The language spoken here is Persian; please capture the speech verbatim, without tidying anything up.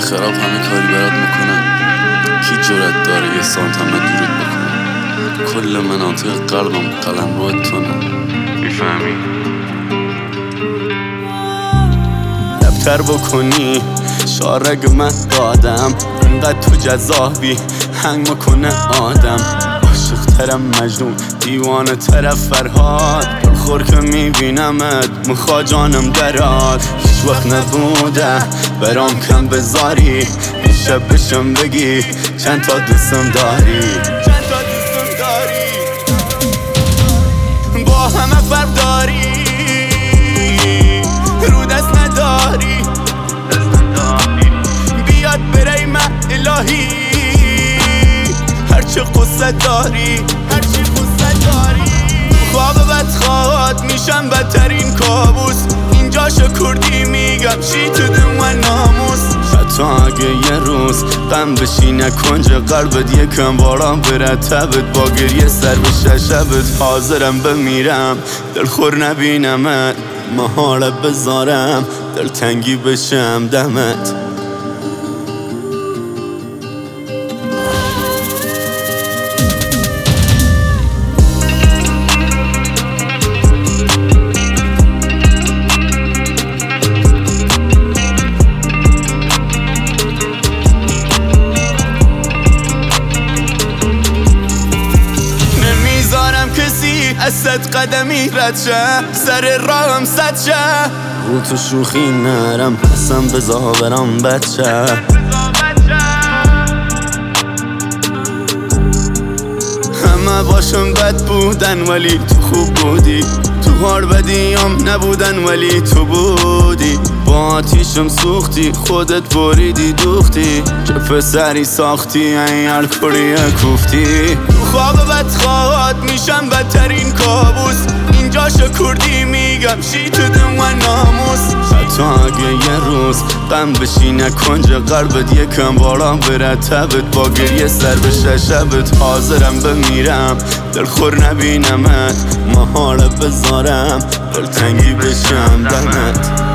خراب همه کاری برات میکنن، کی جرأت داره یه سانت همه دورت بکنه؟ کل مناطق قلبم قلم روی تونه، میفهمی؟ دفتر بکنی شارگ من دادم، انقدر تو جذابی هنگ میکنه آدم. عاشق ترم مجنون، دیوانه طرف فرهاد، خور که میبینمت مخوا جانم دراد. هیچ وقت نبوده برام کم بذاری، شب بشم بگی چند تا دوستم داری، چند تا دوستم داری. با همه فرق داری، رو دست نداری، بیاد بری من الهی. هرچه قصه داری، هرچی قصه داری. خواب بدخواد میشم بدترین کابوس، اینجا شکردی میگم شی تو دم و ناموس. حتی اگه یه روز غم بشینه کنج قلبت، یکم باران بره تبت، با گریه سر بشه شبت. حاضرم بمیرم دلخور نبینمت، محاله بذارم دلتنگی بشم دمت. از صد قدمی رد شه، سر راهم صد شه. رو تو شوخی نرم حسن بزا برام بچه. همه باشم بد بودن ولی تو خوب بودی، تو هار بدیام نبودن ولی تو بودی. با آتیشم سوختی خودت بریدی دوختی، چه پسری ساختی این الکوریه کوفتی. خواب بدخواد میشم بدترین کابوس، اینجا شکردی میگم شی تو دم و ناموس. حتی اگه یه روز غم بشینه کنج قلبت، یکم باران بره تبت، با گریه سر بشه شبت. حاضرم بمیرم دلخور نبینمت، محاله بذارم دلتنگی بشم دمت.